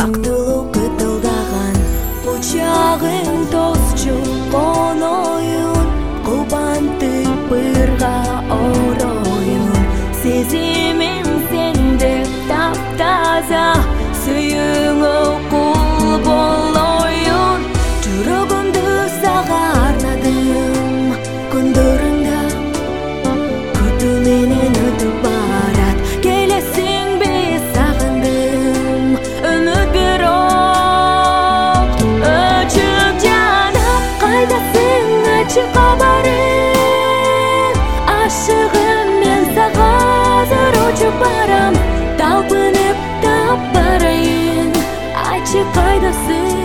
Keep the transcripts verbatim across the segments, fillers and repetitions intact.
бактылуу кытылдаган кучагың тосчу коноюн кубантып бырга ороюн сезимим сенде таптаза сүйүүңө кул болоюн жүрөгүмдү сага арнадым күндөрүңдө күтүү менен өтүп барат келесиңби сагындым үмүт бирок өчүп жанып кайдасың ачы кабарым ашыгым мен сага азыр учуп барам талпынып тап барайын ачы кайдасың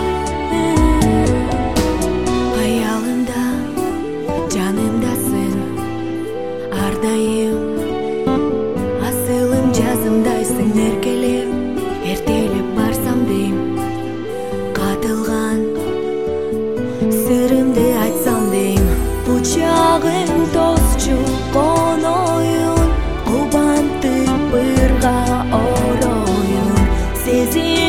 аялымда жанымдасың ар дайым асылым жазымдайсың эркелеп эртелеп барсам дейм катылган сырымды айтсам дейм кучагың тосчу коноюн кубантып бырга ороюн сезим